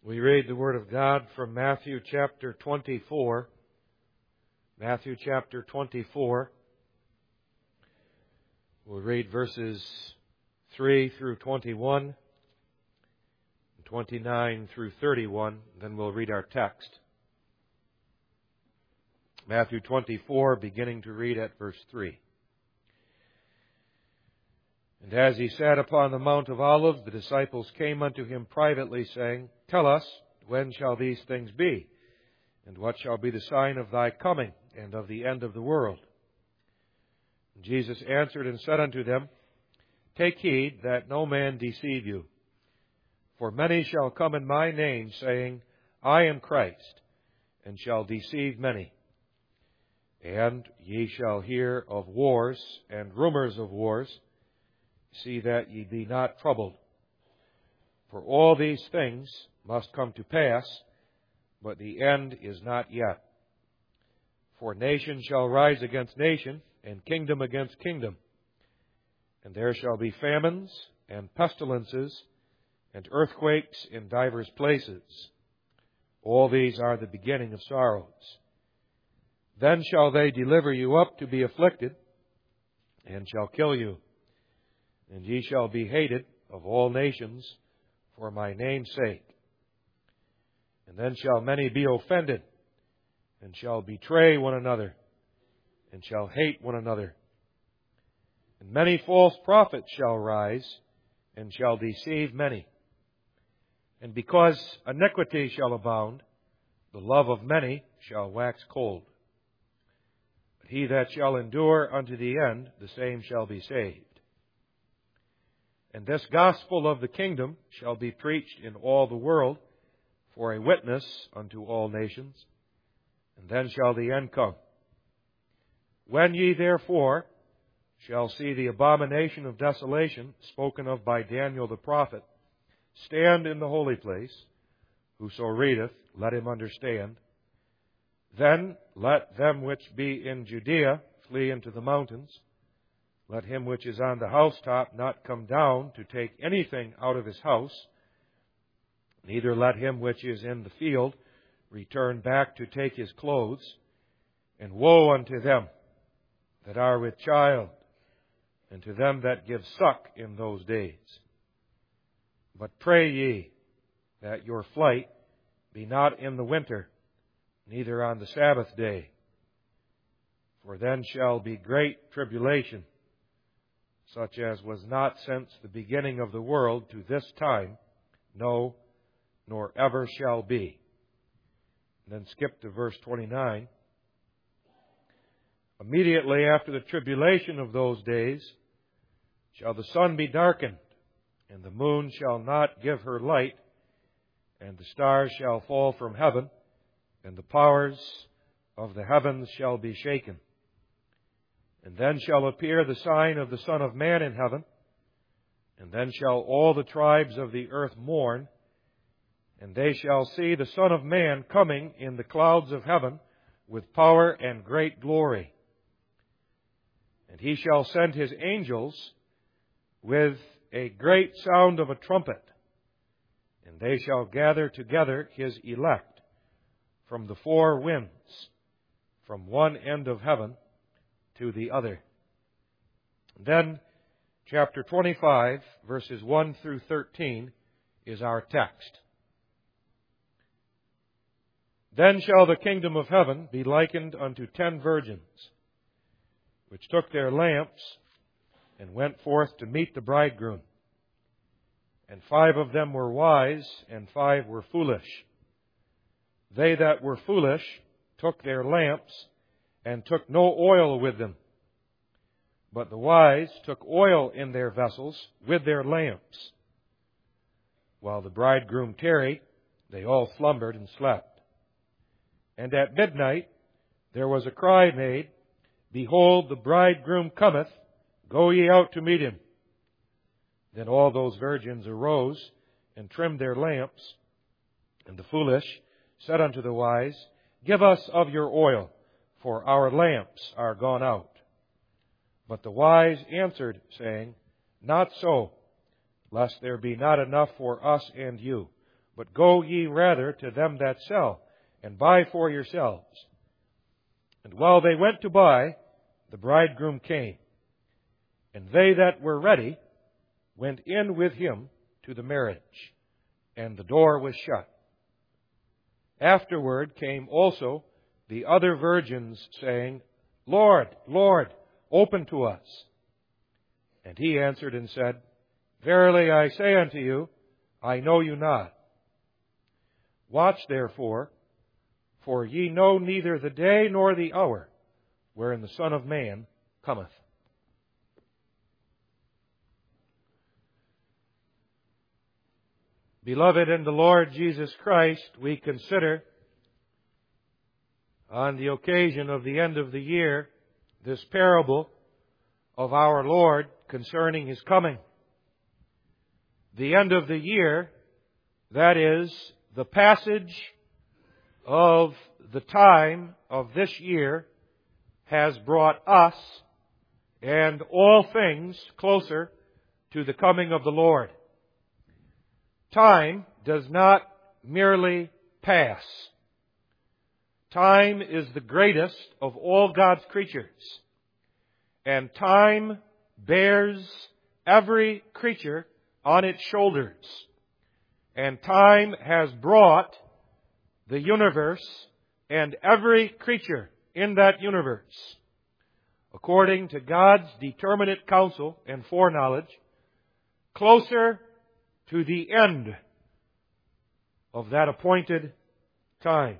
We read the Word of God from Matthew chapter 24. Matthew chapter 24. We'll read verses 3 through 21, 29 through 31, then we'll read our text. Matthew 24, beginning to read at verse 3. And as he sat upon the Mount of Olives, the disciples came unto him privately, saying, Tell us, when shall these things be? And what shall be the sign of thy coming, and of the end of the world? And Jesus answered and said unto them, Take heed that no man deceive you. For many shall come in my name, saying, I am Christ, and shall deceive many. And ye shall hear of wars and rumors of wars. See that ye be not troubled. For all these things must come to pass, but the end is not yet. For nation shall rise against nation, and kingdom against kingdom. And there shall be famines, and pestilences, and earthquakes in divers places. All these are the beginning of sorrows. Then shall they deliver you up to be afflicted, and shall kill you. And ye shall be hated of all nations for my name's sake. And then shall many be offended, and shall betray one another, and shall hate one another. And many false prophets shall rise, and shall deceive many. And because iniquity shall abound, the love of many shall wax cold. But he that shall endure unto the end, the same shall be saved. And this gospel of the kingdom shall be preached in all the world for a witness unto all nations, and then shall the end come. When ye therefore shall see the abomination of desolation spoken of by Daniel the prophet stand in the holy place, whoso readeth, let him understand. Then let them which be in Judea flee into the mountains. Let him which is on the housetop not come down to take anything out of his house. Neither let him which is in the field return back to take his clothes. And woe unto them that are with child, and to them that give suck in those days. But pray ye that your flight be not in the winter, neither on the Sabbath day. For then shall be great tribulation, such as was not since the beginning of the world to this time, no, nor ever shall be. And then skip to verse 29. Immediately after the tribulation of those days shall the sun be darkened, and the moon shall not give her light, and the stars shall fall from heaven, and the powers of the heavens shall be shaken. And then shall appear the sign of the Son of Man in heaven, and then shall all the tribes of the earth mourn, and they shall see the Son of Man coming in the clouds of heaven with power and great glory. And he shall send his angels with a great sound of a trumpet, and they shall gather together his elect from the four winds, from one end of heaven to the other. Then, chapter 25, verses 1 through 13, is our text. Then shall the kingdom of heaven be likened unto 10 virgins, which took their lamps and went forth to meet the bridegroom. And 5 of them were wise, and 5 were foolish. They that were foolish took their lamps, and took no oil with them. But the wise took oil in their vessels with their lamps. While the bridegroom tarried, they all slumbered and slept. And at midnight there was a cry made, Behold, the bridegroom cometh, go ye out to meet him. Then all those virgins arose and trimmed their lamps. And the foolish said unto the wise, Give us of your oil, for our lamps are gone out. But the wise answered, saying, Not so, lest there be not enough for us and you. but go ye rather to them that sell, and buy for yourselves. And while they went to buy, the bridegroom came. And they that were ready went in with him to the marriage, and the door was shut. Afterward came also the other virgins, saying, Lord, Lord, open to us. And he answered and said, Verily I say unto you, I know you not. Watch therefore, for ye know neither the day nor the hour wherein the Son of Man cometh. Beloved in the Lord Jesus Christ, we consider, on the occasion of the end of the year, this parable of our Lord concerning His coming. The end of the year, that is, the passage of the time of this year, has brought us and all things closer to the coming of the Lord. Time does not merely pass. Time is the greatest of all God's creatures. And time bears every creature on its shoulders. And time has brought the universe and every creature in that universe, according to God's determinate counsel and foreknowledge, closer to the end of that appointed time.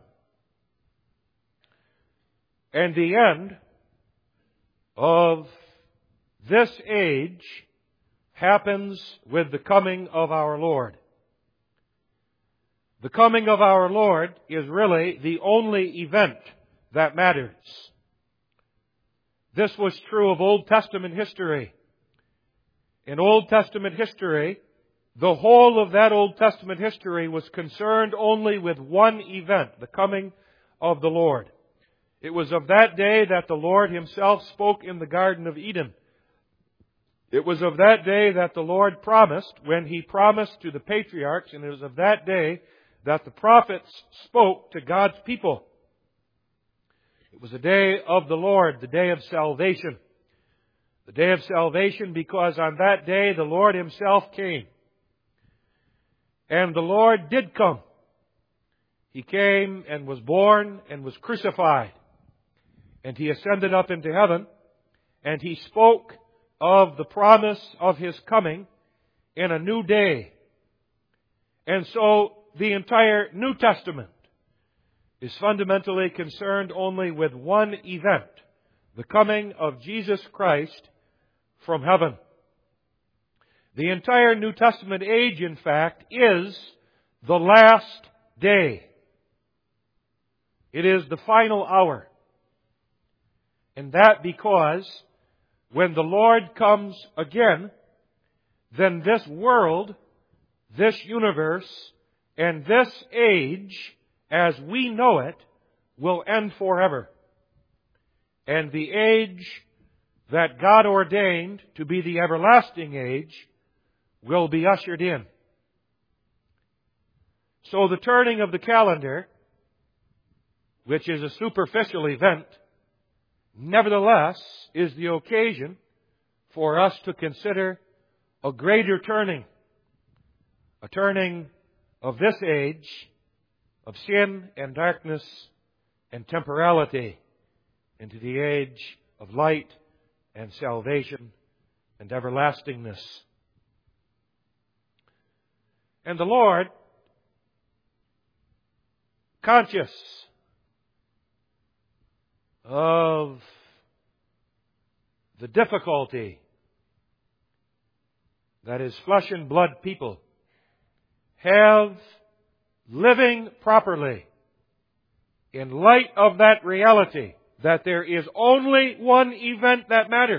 And the end of this age happens with the coming of our Lord. The coming of our Lord is really the only event that matters. This was true of Old Testament history. In Old Testament history, the whole of that Old Testament history was concerned only with one event, the coming of the Lord. It was of that day that the Lord Himself spoke in the Garden of Eden. It was of that day that the Lord promised when He promised to the patriarchs, and it was of that day that the prophets spoke to God's people. It was the day of the Lord, the day of salvation. The day of salvation because on that day the Lord Himself came. And the Lord did come. He came and was born and was crucified. And He ascended up into heaven. And He spoke of the promise of His coming in a new day. And so the entire New Testament is fundamentally concerned only with one event, the coming of Jesus Christ from heaven. The entire New Testament age, in fact, is the last day. It is the final hour. And that because when the Lord comes again, then this world, this universe, and this age, as we know it, will end forever. And the age that God ordained to be the everlasting age will be ushered in. So the turning of the calendar, which is a superficial event, nevertheless is the occasion for us to consider a greater turning. A turning of this age of sin and darkness and temporality into the age of light and salvation and everlastingness. And the Lord, conscious of the difficulty that His flesh and blood people have living properly in light of that reality that there is only one event that matters,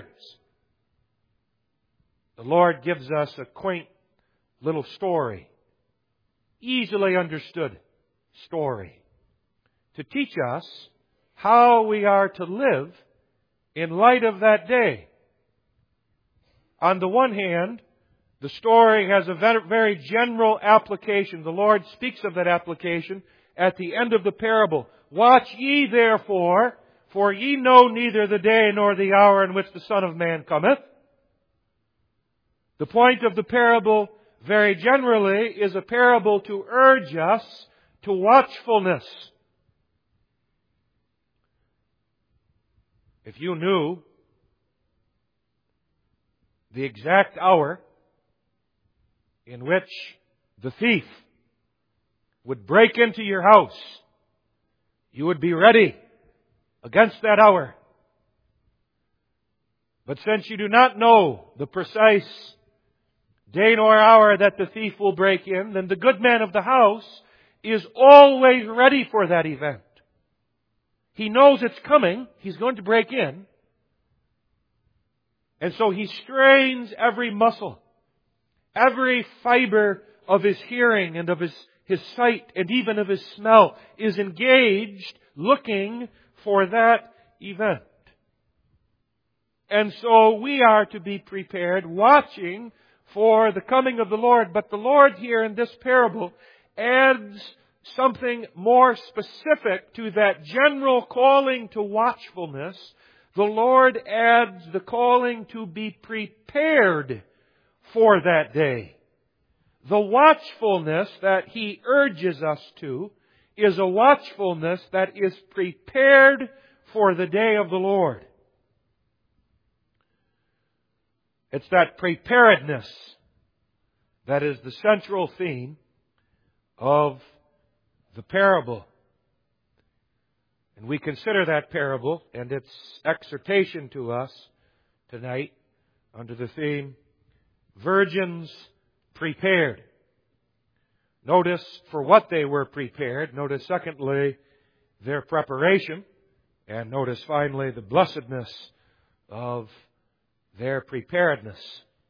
the Lord gives us a quaint little story, easily understood story, to teach us how we are to live in light of that day. On the one hand, The story has a very general application. The Lord speaks of that application at the end of the parable. Watch ye therefore, for ye know neither the day nor the hour in which the Son of Man cometh. The point of the parable, very generally, is a parable to urge us to watchfulness. If you knew the exact hour in which the thief would break into your house, you would be ready against that hour. But since you do not know the precise day nor hour that the thief will break in, then the good man of the house is always ready for that event. He knows it's coming. He's going to break in. And so he strains every muscle, every fiber of his hearing and of his sight and even of his smell is engaged looking for that event. And so we are to be prepared, watching for the coming of the Lord. But the Lord here in this parable adds something more specific to that general calling to watchfulness. The Lord adds the calling to be prepared for that day. The watchfulness that He urges us to is a watchfulness that is prepared for the day of the Lord. It's that preparedness that is the central theme of the parable. And we consider that parable and its exhortation to us tonight under the theme, Virgins Prepared. Notice for what they were prepared. Notice secondly, their preparation. And notice finally the blessedness of their preparedness.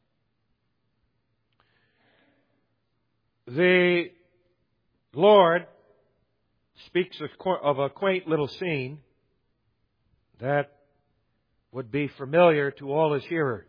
The Lord speaks of a quaint little scene that would be familiar to all His hearers.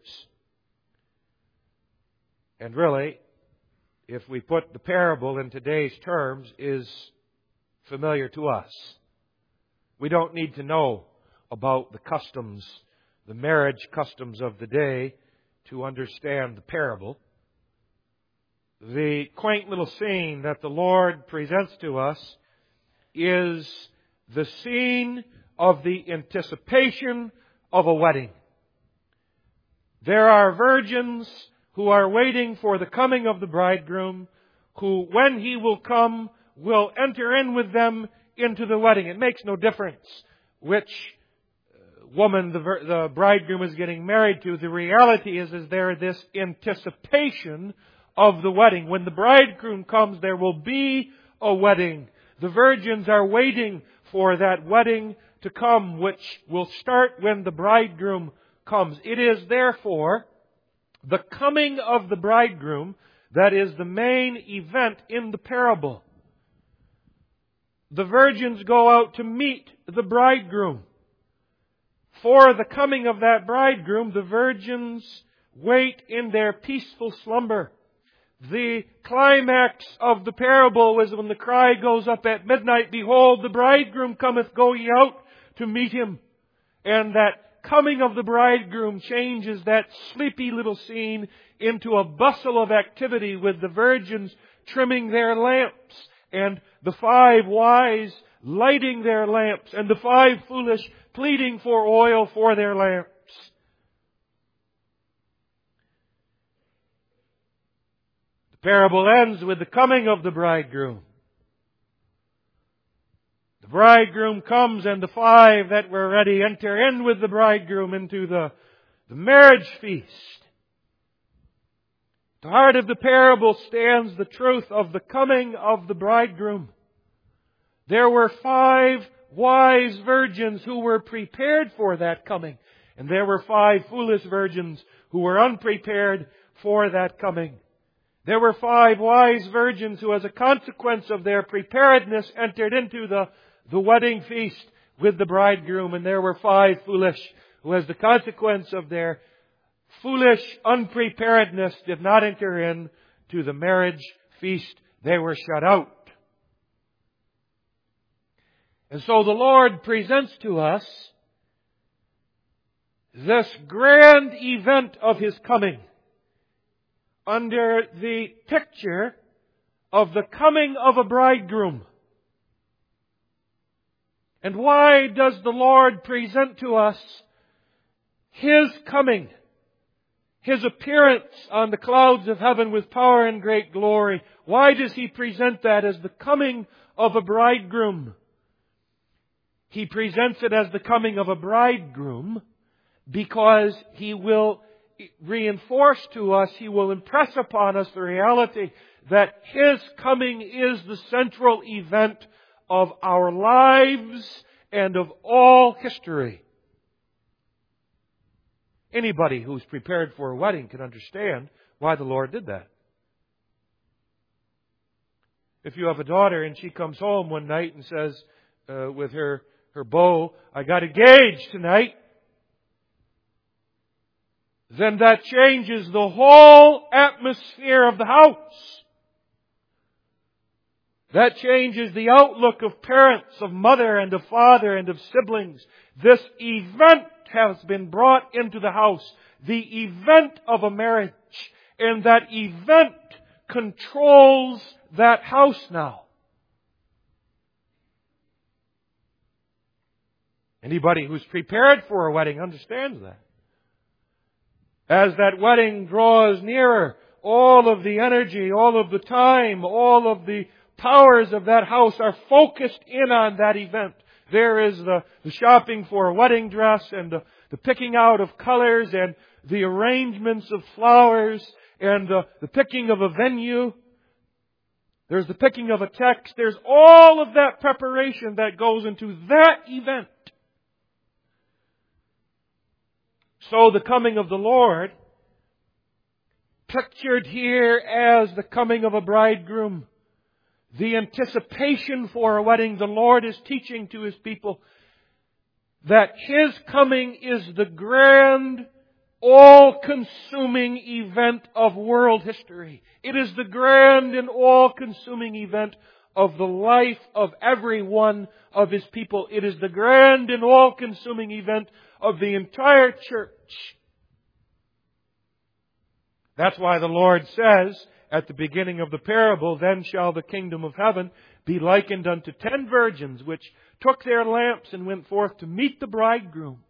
And really, if we put the parable in today's terms, is familiar to us. We don't need to know about the customs, the marriage customs of the day to understand the parable. The quaint little scene that the Lord presents to us is the scene of the anticipation of a wedding. There are virgins who are waiting for the coming of the bridegroom, who, when He will come, will enter in with them into the wedding. It makes no difference which woman the bridegroom is getting married to. The reality is there this anticipation of the wedding. When the bridegroom comes, there will be a wedding. The virgins are waiting for that wedding to come, which will start when the bridegroom comes. It is therefore the coming of the bridegroom that is the main event in the parable. The virgins go out to meet the bridegroom. For the coming of that bridegroom, the virgins wait in their peaceful slumber. The climax of the parable is when the cry goes up at midnight, "Behold, the bridegroom cometh, go ye out to meet him." And that coming of the bridegroom changes that sleepy little scene into a bustle of activity with the virgins trimming their lamps and the 5 wise lighting their lamps and the 5 foolish pleading for oil for their lamps. The parable ends with the coming of the bridegroom. The bridegroom comes and the 5 that were ready enter in with the bridegroom into the marriage feast. At the heart of the parable stands the truth of the coming of the bridegroom. There were 5 wise virgins who were prepared for that coming. And there were 5 foolish virgins who were unprepared for that coming. There were 5 wise virgins who, as a consequence of their preparedness, entered into the wedding feast with the bridegroom. And there were 5 foolish who, as the consequence of their foolish unpreparedness did not enter in to the marriage feast. They were shut out. And so the Lord presents to us this grand event of His coming under the picture of the coming of a bridegroom. And why does the Lord present to us His coming, His appearance on the clouds of heaven with power and great glory? Why does He present that as the coming of a bridegroom? He presents it as the coming of a bridegroom because He will reinforce to us, He will impress upon us the reality that His coming is the central event of our lives and of all history. Anybody who's prepared for a wedding can understand why the Lord did that. If you have a daughter and she comes home one night and says with her beau, "I got engaged tonight," then that changes the whole atmosphere of the house. That changes the outlook of parents, of mother and of father and of siblings. This event has been brought into the house. The event of a marriage. And that event controls that house now. Anybody who's prepared for a wedding understands that. As that wedding draws nearer, all of the energy, all of the time, all of the powers of that house are focused in on that event. There is the shopping for a wedding dress and the picking out of colors and the arrangements of flowers and the picking of a venue. There's the picking of a text. There's all of that preparation that goes into that event. So the coming of the Lord, pictured here as the coming of a bridegroom, the anticipation for a wedding, the Lord is teaching to His people that His coming is the grand, all-consuming event of world history. It is the grand and all-consuming event of the life of every one of His people. It is the grand and all-consuming event of the entire church. That's why the Lord says at the beginning of the parable, "Then shall the kingdom of heaven be likened unto 10 virgins, which took their lamps and went forth to meet the bridegroom."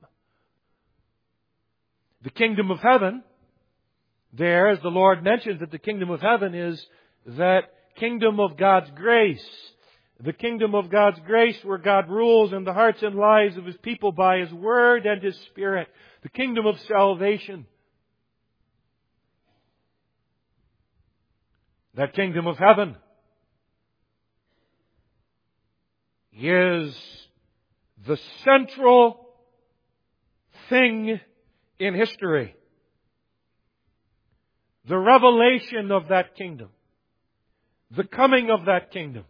The kingdom of heaven, there, as the Lord mentions that the kingdom of heaven is that kingdom of God's grace. The kingdom of God's grace where God rules in the hearts and lives of His people by His Word and His Spirit. The kingdom of salvation. That kingdom of heaven is the central thing in history. The revelation of that kingdom. The coming of that kingdom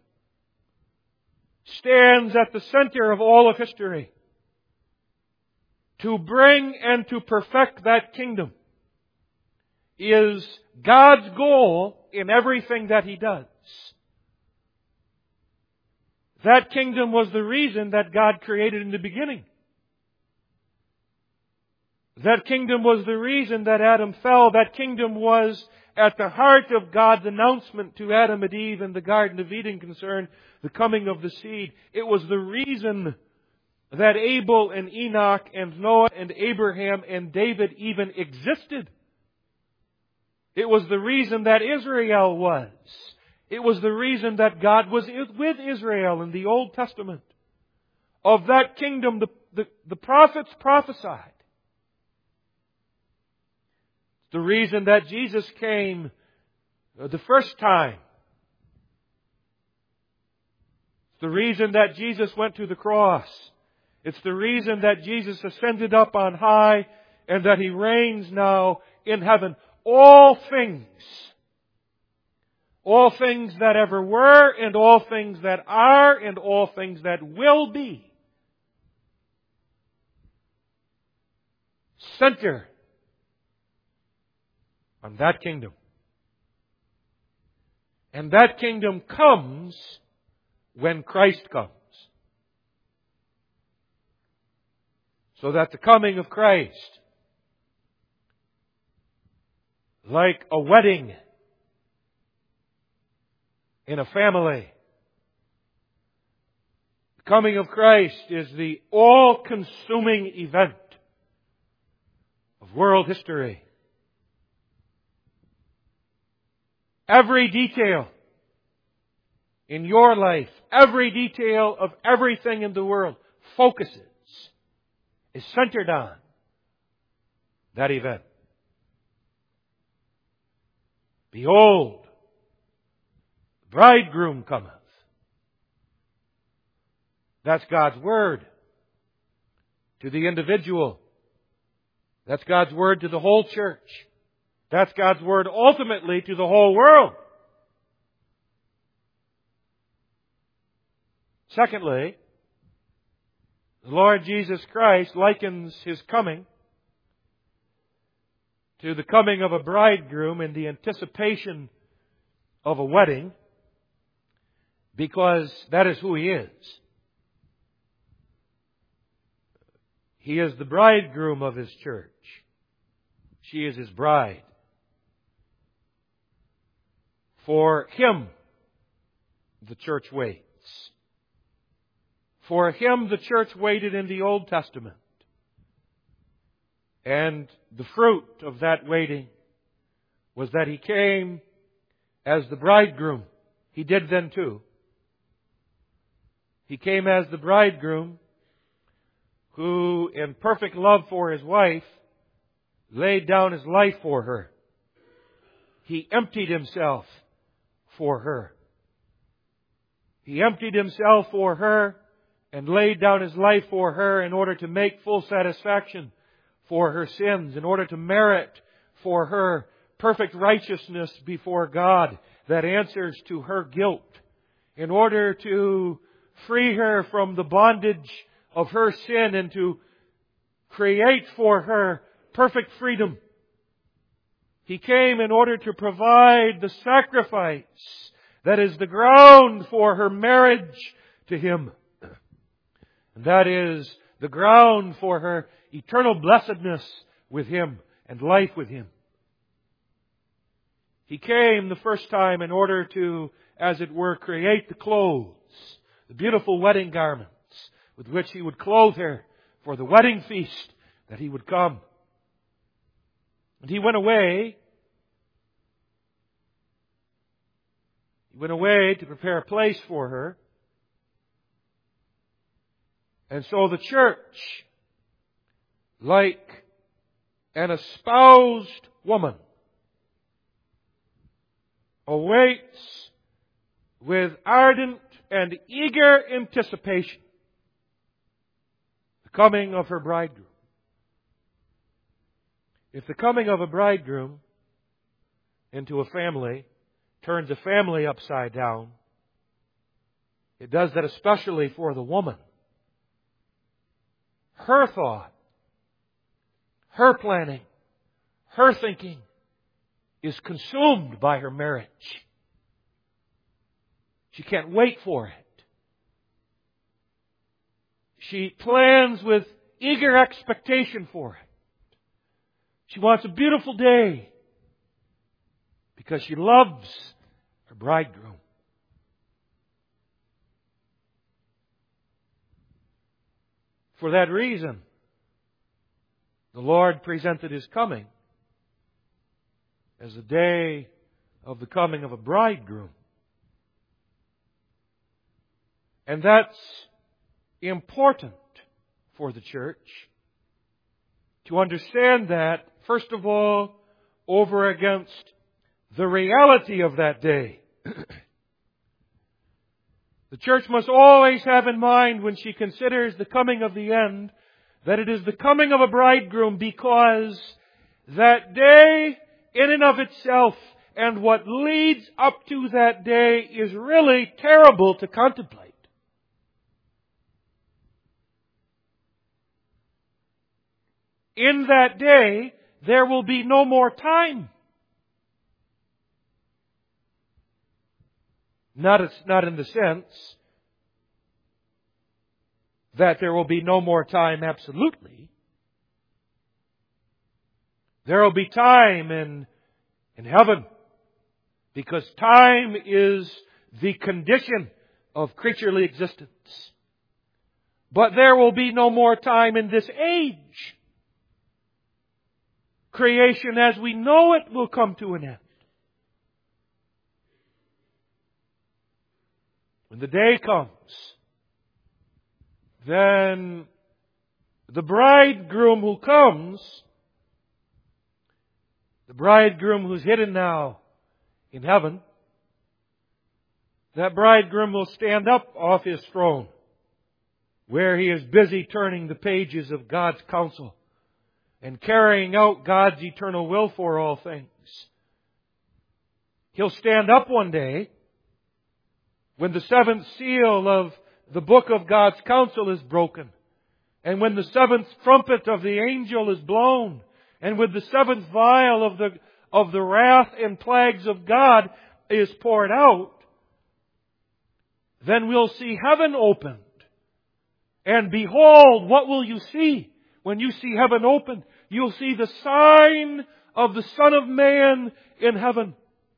stands at the center of all of history. To bring and to perfect that kingdom is God's goal in everything that He does. That kingdom was the reason that God created in the beginning. That kingdom was the reason that Adam fell. That kingdom was at the heart of God's announcement to Adam and Eve in the Garden of Eden concerning the coming of the seed. It was the reason that Abel and Enoch and Noah and Abraham and David even existed. It was the reason that Israel was. It was the reason that God was with Israel in the Old Testament. Of that kingdom, the prophets prophesied. The reason that Jesus came the first time. The reason that Jesus went to the cross. It's the reason that Jesus ascended up on high and that He reigns now in heaven. All things that ever were and all things that are and all things that will be, center on that kingdom. And that kingdom comes when Christ comes. So that the coming of Christ, like a wedding in a family, the coming of Christ is the all-consuming event of world history. Every detail in your life, every detail of everything in the world is centered on that event. Behold, the bridegroom cometh. That's God's word to the individual. That's God's word to the whole church. That's God's word ultimately to the whole world. Secondly, the Lord Jesus Christ likens His coming to the coming of a bridegroom in the anticipation of a wedding, because that is who He is. He is the bridegroom of His church. She is His bride. For Him, the church waits. For Him, the church waited in the Old Testament. And the fruit of that waiting was that He came as the bridegroom. He did then too. He came as the bridegroom who, in perfect love for His wife, laid down His life for her. He emptied Himself for her. He emptied Himself for her and laid down His life for her in order to make full satisfaction for her sins, in order to merit for her perfect righteousness before God that answers to her guilt, in order to free her from the bondage of her sin and to create for her perfect freedom. He came in order to provide the sacrifice that is the ground for her marriage to Him. And that is the ground for her eternal blessedness with Him and life with Him. He came the first time in order to, as it were, create the clothes, the beautiful wedding garments with which He would clothe her for the wedding feast that He would come. And He went away. He went away to prepare a place for her. And so the church, like an espoused woman, awaits with ardent and eager anticipation the coming of her bridegroom. If the coming of a bridegroom into a family turns a family upside down, it does that especially for the woman. Her thought, her planning, her thinking is consumed by her marriage. She can't wait for it. She plans with eager expectation for it. She wants a beautiful day because she loves her bridegroom. For that reason, the Lord presented His coming as a day of the coming of a bridegroom. And that's important for the church to understand that, first of all, over against the reality of that day. The church must always have in mind when she considers the coming of the end that it is the coming of a bridegroom, because that day in and of itself and what leads up to that day is really terrible to contemplate. In that day, there will be no more time. Not in the sense that there will be no more time absolutely. There will be time in heaven, because time is the condition of creaturely existence. But there will be no more time in this age. Creation as we know it will come to an end. When the day comes, then the bridegroom who comes, the bridegroom who's hidden now in heaven, that bridegroom will stand up off his throne, where he is busy turning the pages of God's counsel and carrying out God's eternal will for all things. He'll stand up one day when the seventh seal of the book of God's counsel is broken, and when the seventh trumpet of the angel is blown, and when the seventh vial of the wrath and plagues of God is poured out, then we'll see heaven opened. And behold, what will you see? When you see heaven opened, you'll see the sign of the Son of Man in heaven.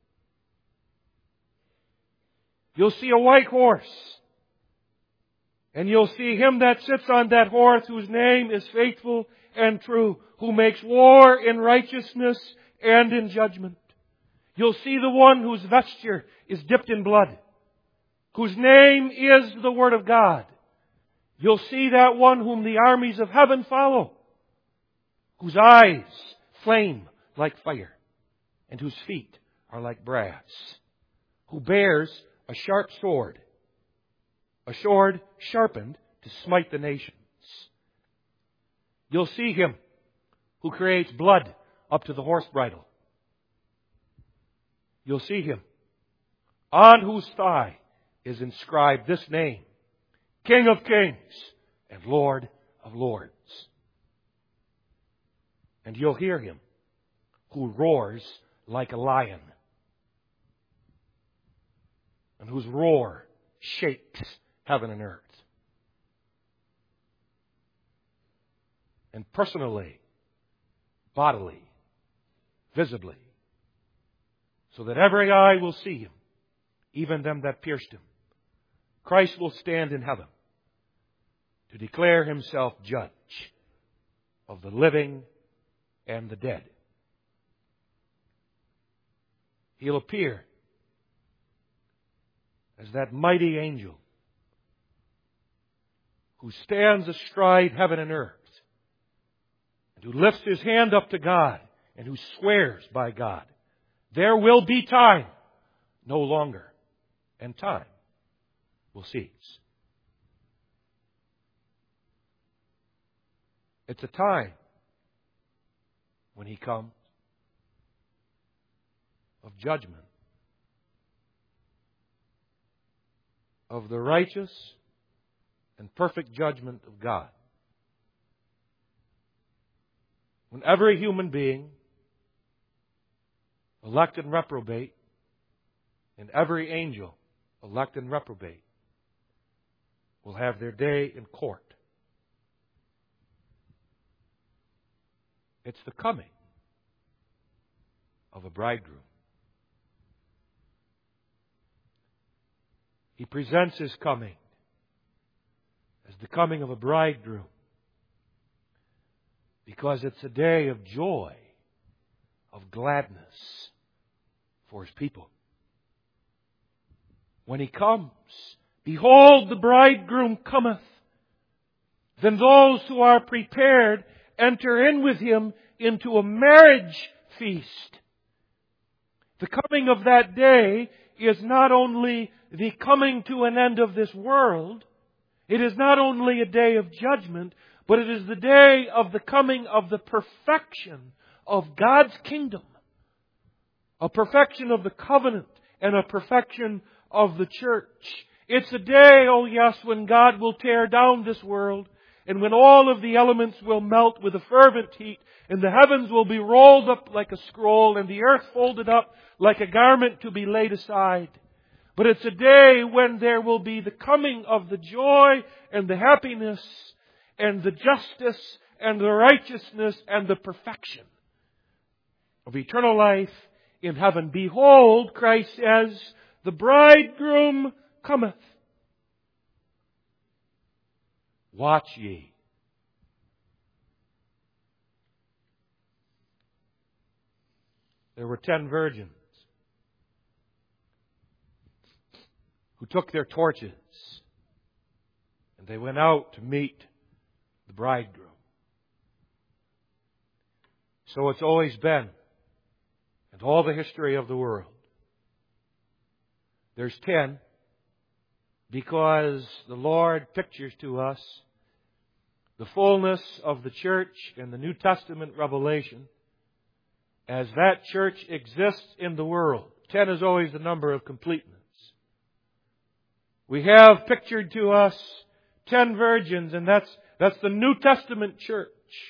You'll see a white horse. And you'll see Him that sits on that horse, whose name is Faithful and True, who makes war in righteousness and in judgment. You'll see the one whose vesture is dipped in blood, whose name is the Word of God. You'll see that one whom the armies of heaven follow, whose eyes flame like fire, and whose feet are like brass, who bears a sharp sword, a sword sharpened to smite the nations. You'll see Him who creates blood up to the horse bridle. You'll see Him on whose thigh is inscribed this name, King of Kings and Lord of Lords. And you'll hear Him who roars like a lion, and whose roar shakes heaven and earth. And personally, bodily, visibly, so that every eye will see Him, even them that pierced Him. Christ will stand in heaven to declare Himself judge of the living and the dead. He'll appear as that mighty angel who stands astride heaven and earth, and who lifts his hand up to God, and who swears by God. There will be time no longer, and time will cease. It's a time when He comes of judgment, of the righteous and perfect judgment of God. When every human being, elect and reprobate, and every angel, elect and reprobate, will have their day in court. It's the coming of a bridegroom. He presents His coming as the coming of a bridegroom, because it's a day of joy, of gladness for His people. When He comes, behold, the bridegroom cometh. Then those who are prepared enter in with Him into a marriage feast. The coming of that day is not only the coming to an end of this world, it is not only a day of judgment, but it is the day of the coming of the perfection of God's kingdom, a perfection of the covenant, and a perfection of the church. It's a day, oh yes, when God will tear down this world, and when all of the elements will melt with a fervent heat, and the heavens will be rolled up like a scroll, and the earth folded up like a garment to be laid aside. But it's a day when there will be the coming of the joy and the happiness and the justice and the righteousness and the perfection of eternal life in heaven. Behold, Christ says, the bridegroom cometh. Watch ye. There were 10 virgins who took their torches and they went out to meet the bridegroom. So it's always been, and all the history of the world. There's 10 because the Lord pictures to us the fullness of the church in the New Testament revelation as that church exists in the world. 10 is always the number of completeness. We have pictured to us 10 virgins, and that's the New Testament church.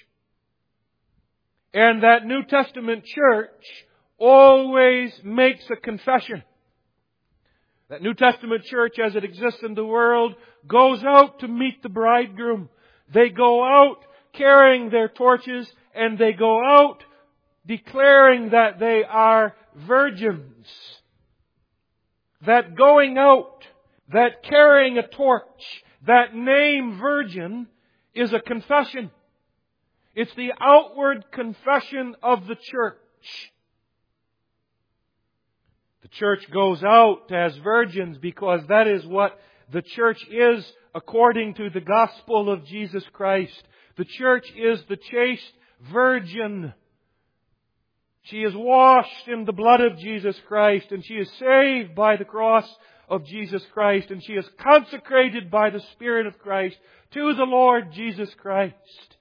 And that New Testament church always makes a confession. That New Testament church, as it exists in the world, goes out to meet the bridegroom. They go out carrying their torches, and they go out declaring that they are virgins. That going out, that carrying a torch, that name virgin is a confession. It's the outward confession of the church. The church goes out as virgins because that is what the church is according to the gospel of Jesus Christ. The church is the chaste virgin. She is washed in the blood of Jesus Christ, and she is saved by the cross of Jesus Christ, and she is consecrated by the Spirit of Christ to the Lord Jesus Christ.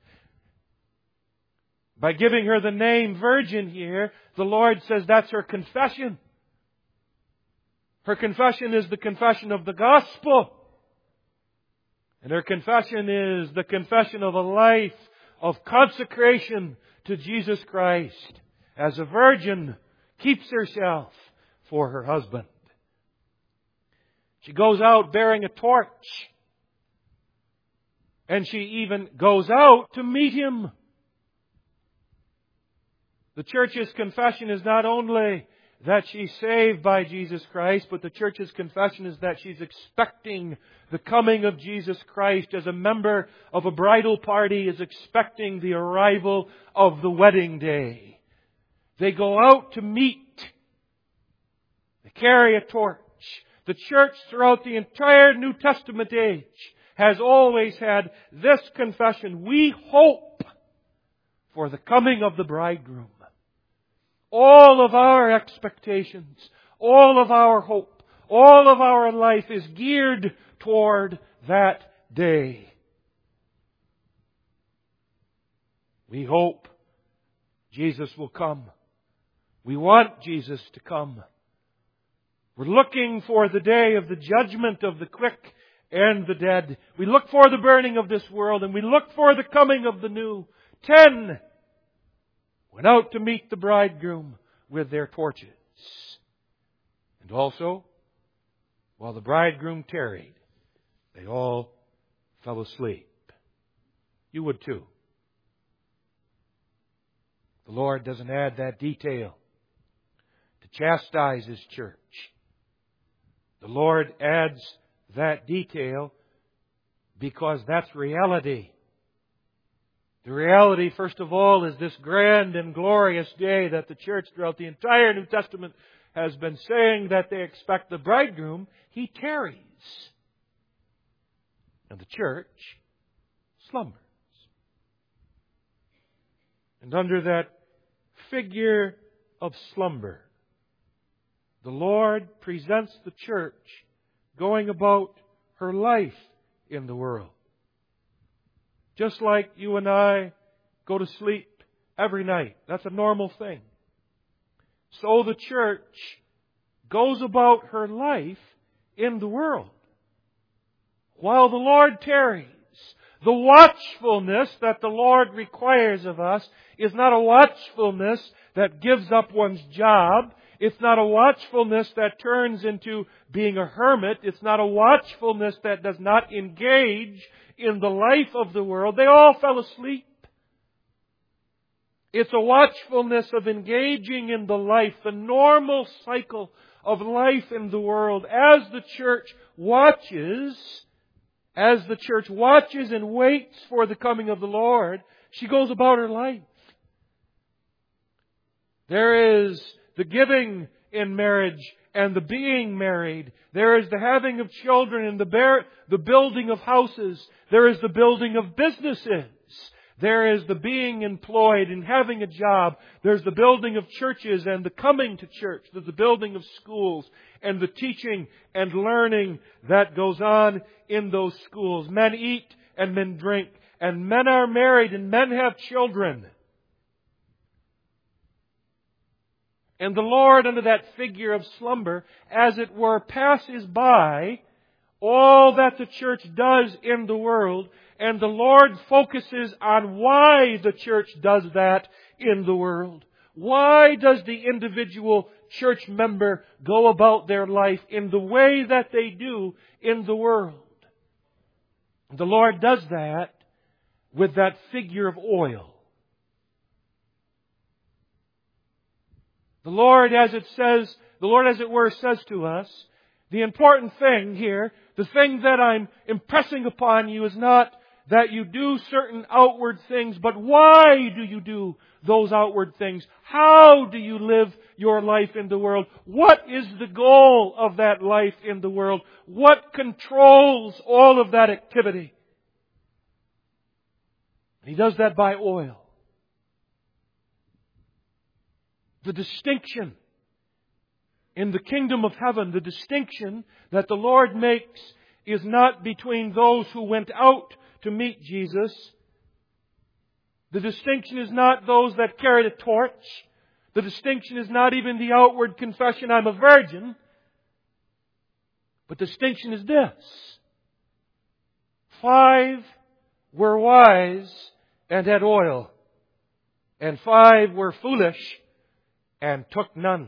By giving her the name virgin here, the Lord says that's her confession. Her confession is the confession of the gospel. And her confession is the confession of a life of consecration to Jesus Christ. As a virgin keeps herself for her husband. She goes out bearing a torch. And she even goes out to meet Him. The church's confession is not only that she's saved by Jesus Christ, but the church's confession is that she's expecting the coming of Jesus Christ as a member of a bridal party is expecting the arrival of the wedding day. They go out to meet. They carry a torch. The church throughout the entire New Testament age has always had this confession. We hope for the coming of the bridegroom. All of our expectations, all of our hope, all of our life is geared toward that day. We hope Jesus will come. We want Jesus to come. We're looking for the day of the judgment of the quick and the dead. We look for the burning of this world, and we look for the coming of the new. 10 went out to meet the bridegroom with their torches. And also, while the bridegroom tarried, they all fell asleep. You would too. The Lord doesn't add that detail to chastise His church. The Lord adds that detail because that's reality. The reality, first of all, is this grand and glorious day that the church throughout the entire New Testament has been saying that they expect the bridegroom. He tarries. And the church slumbers. And under that figure of slumber, the Lord presents the church going about her life in the world. Just like you and I go to sleep every night. That's a normal thing. So the church goes about her life in the world while the Lord tarries. The watchfulness that the Lord requires of us is not a watchfulness that gives up one's job It's not a watchfulness that turns into being a hermit. It's not a watchfulness that does not engage in the life of the world. They all fell asleep. It's a watchfulness of engaging in the life, the normal cycle of life in the world. As the church watches and waits for the coming of the Lord, she goes about her life. There is the giving in marriage and the being married. There is the having of children and the building of houses. There is the building of businesses. There is the being employed and having a job. There's the building of churches and the coming to church. There's the building of schools and the teaching and learning that goes on in those schools. Men eat and men drink, and men are married and men have children. And the Lord, under that figure of slumber, as it were, passes by all that the church does in the world, and the Lord focuses on why the church does that in the world. Why does the individual church member go about their life in the way that they do in the world? The Lord does that with that figure of oil. The Lord, as it were, says to us, the important thing here, the thing that I'm impressing upon you is not that you do certain outward things, but why do you do those outward things? How do you live your life in the world? What is the goal of that life in the world? What controls all of that activity? He does that by oil. The distinction in the kingdom of heaven, the distinction that the Lord makes is not between those who went out to meet Jesus. The distinction is not those that carried a torch. The distinction is not even the outward confession, I'm a virgin. But the distinction is this. 5 were wise and had oil, and 5 were foolish and took none.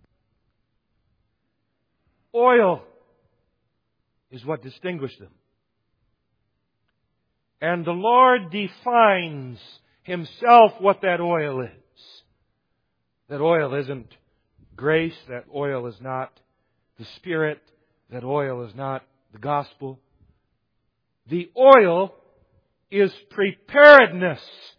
Oil is what distinguished them. And the Lord defines Himself what that oil is. That oil isn't grace. That oil is not the Spirit. That oil is not the gospel. The oil is preparedness.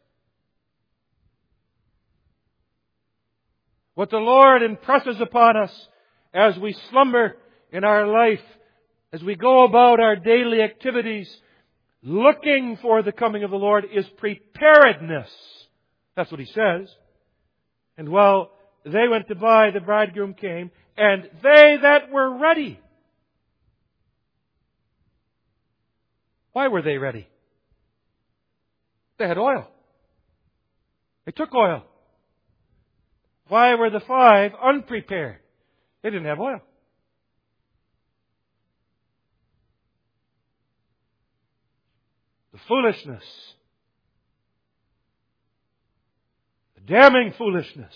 What the Lord impresses upon us as we slumber in our life, as we go about our daily activities, looking for the coming of the Lord, is preparedness. That's what He says. And while they went to buy, the bridegroom came, and they that were ready. Why were they ready? They had oil. They took oil. Why were the 5 unprepared? They didn't have oil. The foolishness, the damning foolishness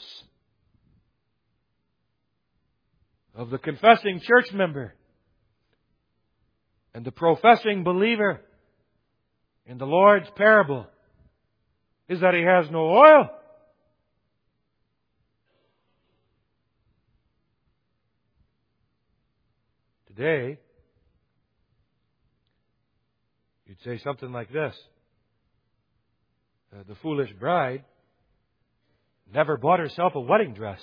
of the confessing church member and the professing believer in the Lord's parable is that he has no oil. Today, you'd say something like this. The foolish bride never bought herself a wedding dress.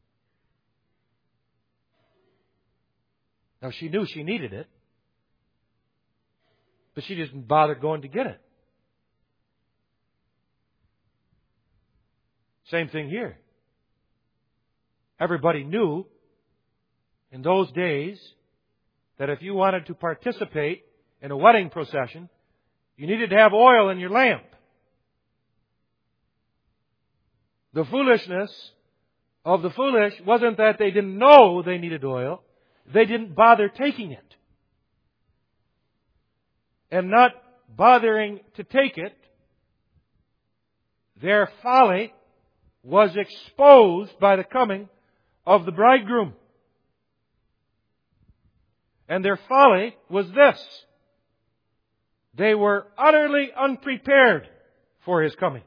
Now, she knew she needed it, but she didn't bother going to get it. Same thing here. Everybody knew in those days that if you wanted to participate in a wedding procession, you needed to have oil in your lamp. The foolishness of the foolish wasn't that they didn't know they needed oil. They didn't bother taking it. And not bothering to take it, their folly was exposed by the coming of the bridegroom. And their folly was this: they were utterly unprepared for His coming.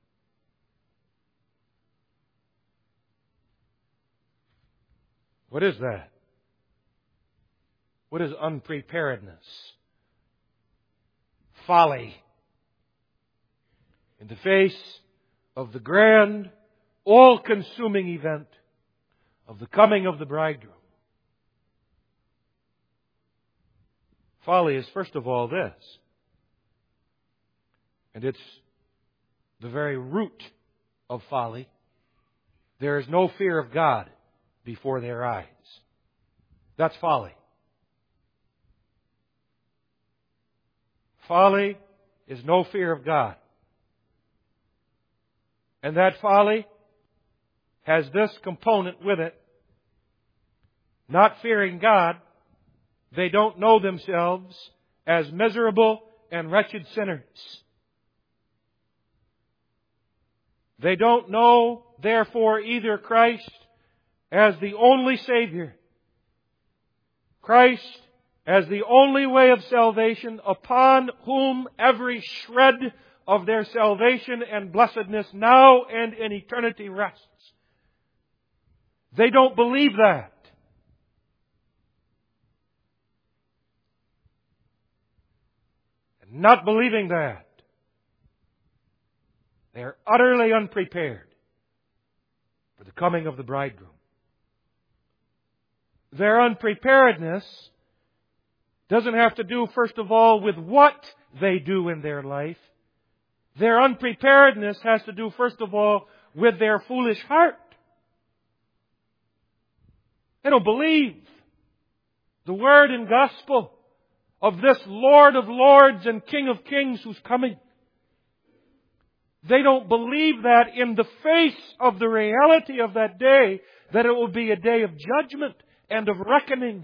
What is that? What is unpreparedness? Folly. In the face of the grand, all-consuming event of the coming of the bridegroom. Folly is, first of all, this. And it's the very root of folly. There is no fear of God before their eyes. That's folly. Folly is no fear of God. And that folly has this component with it. Not fearing God, they don't know themselves as miserable and wretched sinners. They don't know, therefore, either Christ as the only Savior, Christ as the only way of salvation, upon whom every shred of their salvation and blessedness now and in eternity rests. They don't believe that. And not believing that, they are utterly unprepared for the coming of the bridegroom. Their unpreparedness doesn't have to do, first of all, with what they do in their life. Their unpreparedness has to do, first of all, with their foolish heart. They don't believe the word and gospel of this Lord of Lords and King of Kings who's coming. They don't believe that in the face of the reality of that day, that it will be a day of judgment and of reckoning.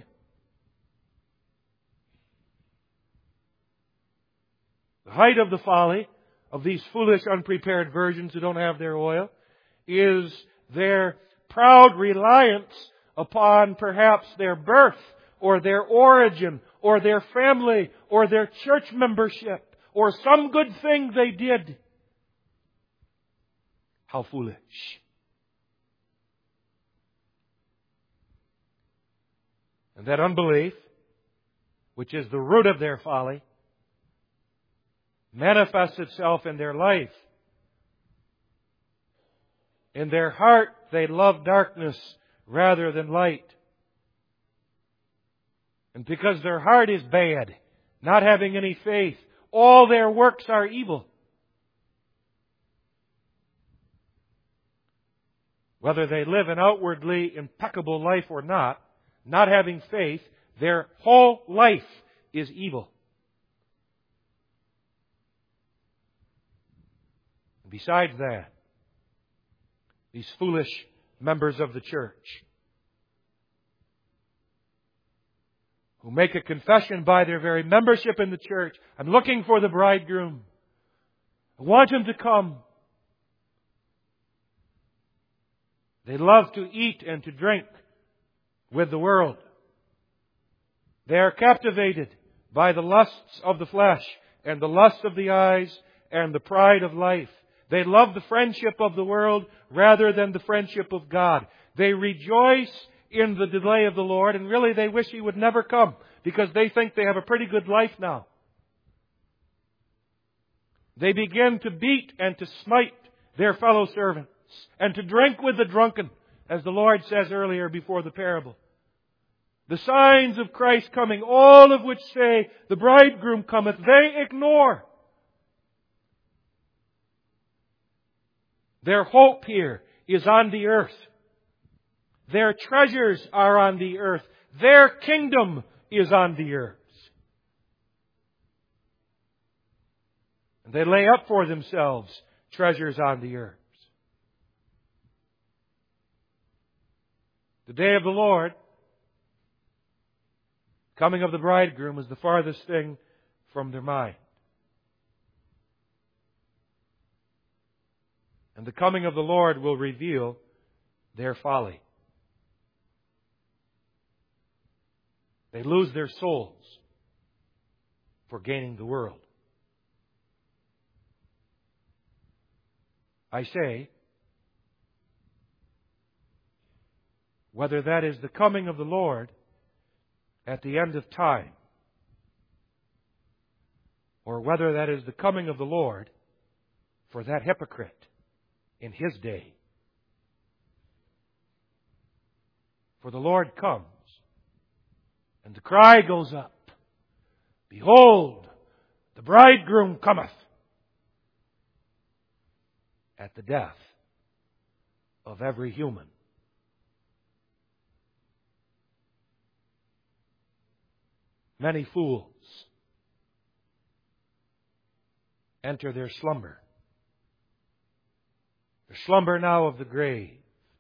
The height of the folly of these foolish, unprepared virgins who don't have their oil is their proud reliance upon perhaps their birth or their origin or their family or their church membership or some good thing they did. How foolish. And that unbelief, which is the root of their folly, manifests itself in their life. In their heart, they love darkness rather than light. And because their heart is bad, not having any faith, all their works are evil. Whether they live an outwardly impeccable life or not having faith, their whole life is evil. And besides that, these foolish members of the church who make a confession by their very membership in the church, I'm looking for the bridegroom. I want Him to come. They love to eat and to drink with the world. They are captivated by the lusts of the flesh and the lust of the eyes and the pride of life. They love the friendship of the world rather than the friendship of God. They rejoice in the delay of the Lord, and really they wish He would never come because they think they have a pretty good life now. They begin to beat and to smite their fellow servants and to drink with the drunken, as the Lord says earlier before the parable. The signs of Christ coming, all of which say, the bridegroom cometh, they ignore. Their hope here is on the earth. Their treasures are on the earth. Their kingdom is on the earth. And they lay up for themselves treasures on the earth. The day of the Lord, coming of the bridegroom, is the farthest thing from their mind. And the coming of the Lord will reveal their folly. They lose their souls for gaining the world. I say, whether that is the coming of the Lord at the end of time, or whether that is the coming of the Lord for that hypocrite in His day. For the Lord comes, and the cry goes up, Behold, the bridegroom cometh, at the death of every human. Many fools enter their slumber. The slumber now of the grave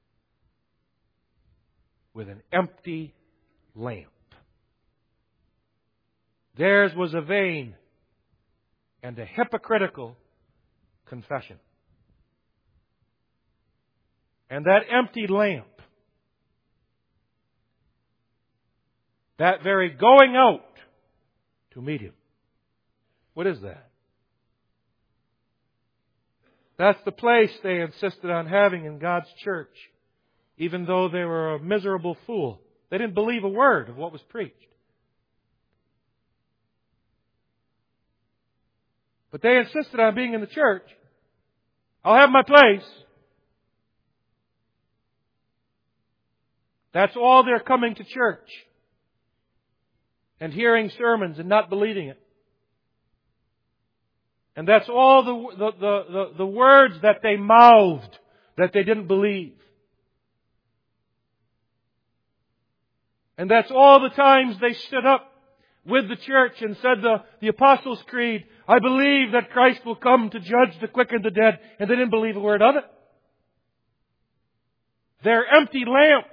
with an empty lamp. Theirs was a vain and a hypocritical confession. And that empty lamp, that very going out to meet Him, what is that? That's the place they insisted on having in God's church, even though they were a miserable fool. They didn't believe a word of what was preached. But they insisted on being in the church. I'll have my place. That's all they're coming to church and hearing sermons and not believing it. And that's all the words that they mouthed that they didn't believe. And that's all the times they stood up with the church and said the Apostles' Creed, I believe that Christ will come to judge the quick and the dead, and they didn't believe a word of it. Their empty lamp.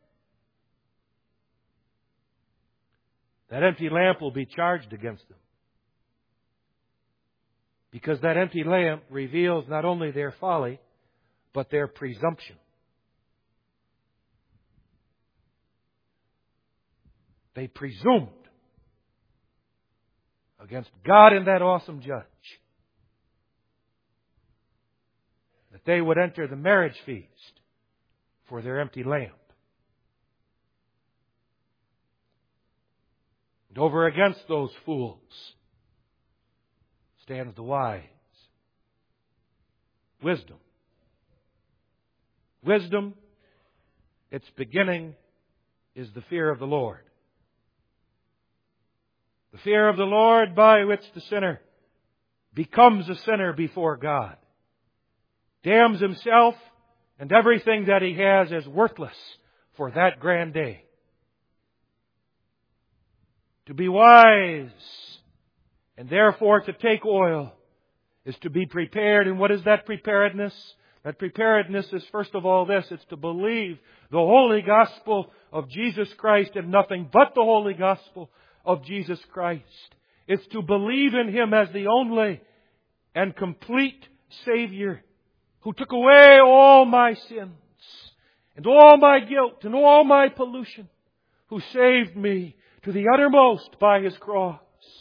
That empty lamp will be charged against them. Because that empty lamp reveals not only their folly, but their presumption. They presumed against God and that awesome judge that they would enter the marriage feast for their empty lamp. And over against those fools stands the wise. Wisdom. Wisdom, its beginning is the fear of the Lord. The fear of the Lord by which the sinner becomes a sinner before God, damns himself and everything that he has as worthless for that grand day. To be wise and therefore to take oil is to be prepared. And what is that preparedness? That preparedness is first of all this. It's to believe the holy gospel of Jesus Christ and nothing but the holy gospel of Jesus Christ. It's to believe in Him as the only and complete Savior who took away all my sins and all my guilt and all my pollution, who saved me to the uttermost by His cross.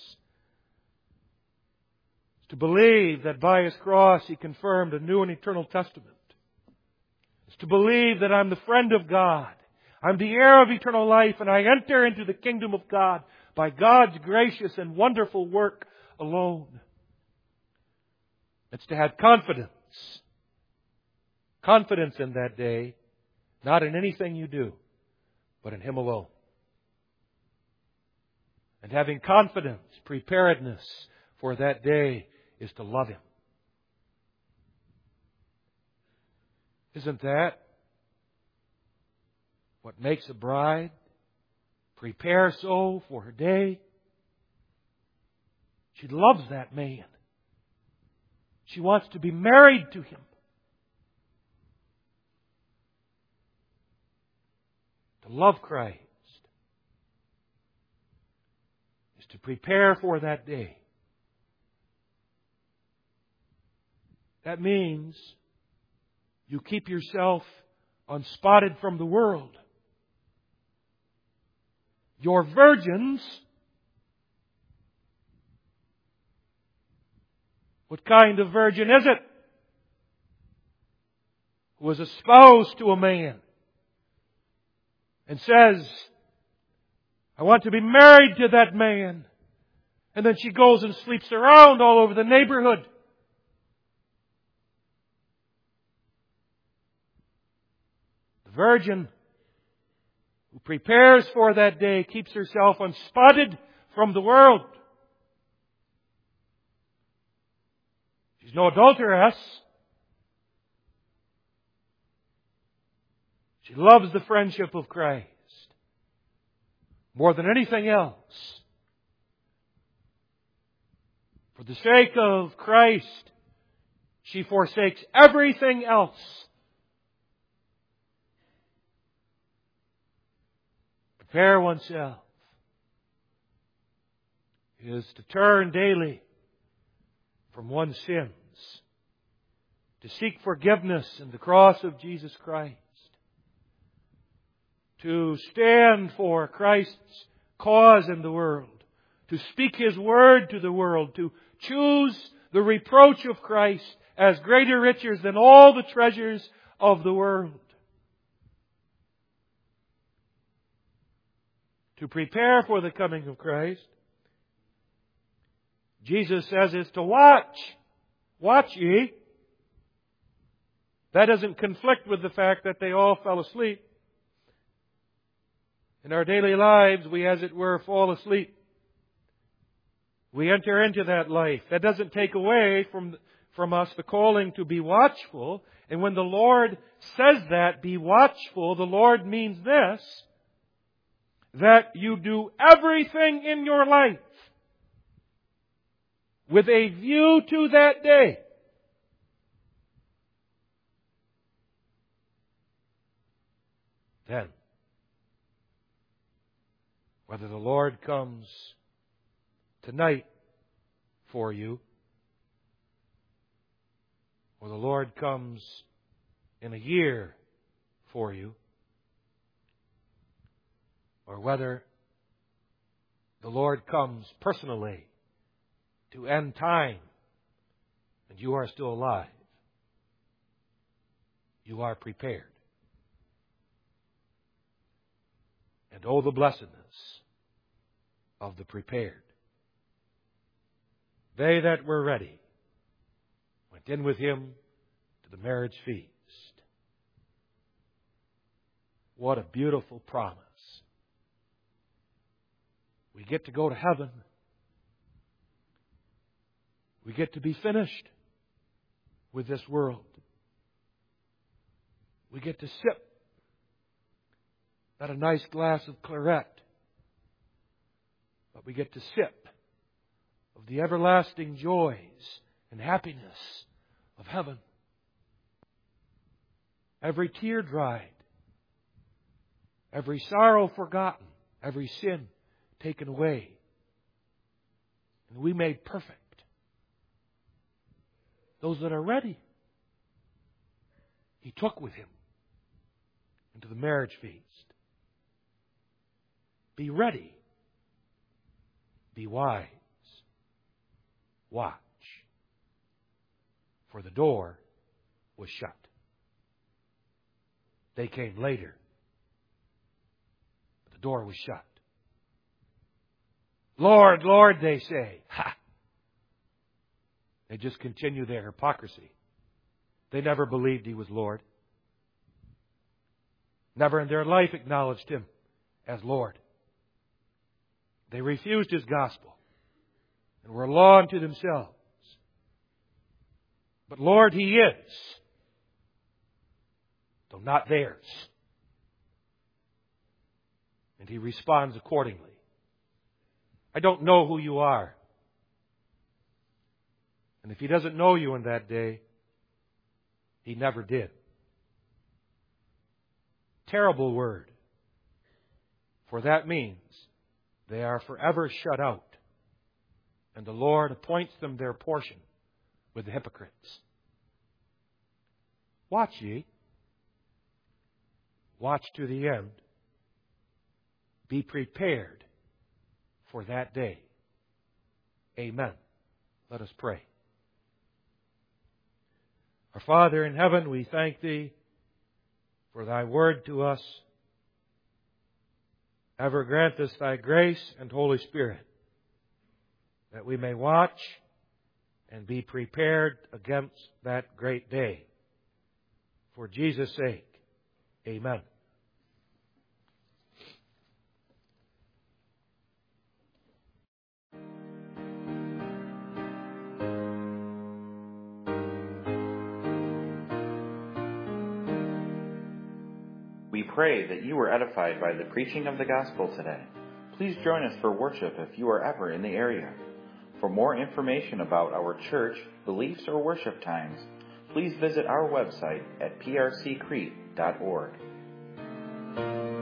To believe that by His cross He confirmed a new and eternal testament. It's to believe that I'm the friend of God. I'm the heir of eternal life, and I enter into the kingdom of God by God's gracious and wonderful work alone. It's to have confidence. Confidence in that day, not in anything you do, but in Him alone. And having confidence, preparedness for that day is to love Him. Isn't that what makes a bride prepare so for her day? She loves that man. She wants to be married to him. To love Christ is to prepare for that day. That means you keep yourself unspotted from the world. Your virgins. What kind of virgin is it? Who is espoused to a man and says, I want to be married to that man. And then she goes and sleeps around all over the neighborhood. The virgin who prepares for that day keeps herself unspotted from the world. She's no adulteress. She loves the friendship of Christ more than anything else. For the sake of Christ, she forsakes everything else. Prepare oneself is to turn daily from one's sins, to seek forgiveness in the cross of Jesus Christ, to stand for Christ's cause in the world, to speak His word to the world, to choose the reproach of Christ as greater riches than all the treasures of the world. To prepare for the coming of Christ, Jesus says, is to watch. Watch ye. That doesn't conflict with the fact that they all fell asleep. In our daily lives, we, as it were, fall asleep. We enter into that life. That doesn't take away from us the calling to be watchful. And when the Lord says that, be watchful, the Lord means this, that you do everything in your life with a view to that day. Then, whether the Lord comes tonight for you, or the Lord comes in a year for you, or whether the Lord comes personally to end time and you are still alive, you are prepared. And oh, the blessedness of the prepared. They that were ready went in with Him to the marriage feast. What a beautiful promise. We get to go to heaven. We get to be finished with this world. We get to sip at a nice glass of claret. But we get to sip of the everlasting joys and happiness of heaven. Every tear dried, every sorrow forgotten, every sin taken away, and we made perfect. Those that are ready, He took with Him into the marriage feast. Be ready. Be wise. Watch. For the door was shut. They came later, but the door was shut. Lord, Lord, they say. Ha! They just continue their hypocrisy. They never believed He was Lord. Never in their life acknowledged Him as Lord. They refused His gospel and were a law unto themselves. But Lord He is, though not theirs. And He responds accordingly. I don't know who you are. And if He doesn't know you in that day, He never did. Terrible word. For that means they are forever shut out. And the Lord appoints them their portion with the hypocrites. Watch ye. Watch to the end. be prepared for that day. Amen. Let us pray. Our Father in heaven, we thank Thee for Thy word to us. Ever grant us Thy grace and Holy Spirit, that we may watch and be prepared against that great day. For Jesus' sake, amen. We pray that you were edified by the preaching of the gospel today. Please join us for worship if you are ever in the area. For more information about our church, beliefs, or worship times, please visit our website at prccrete.org.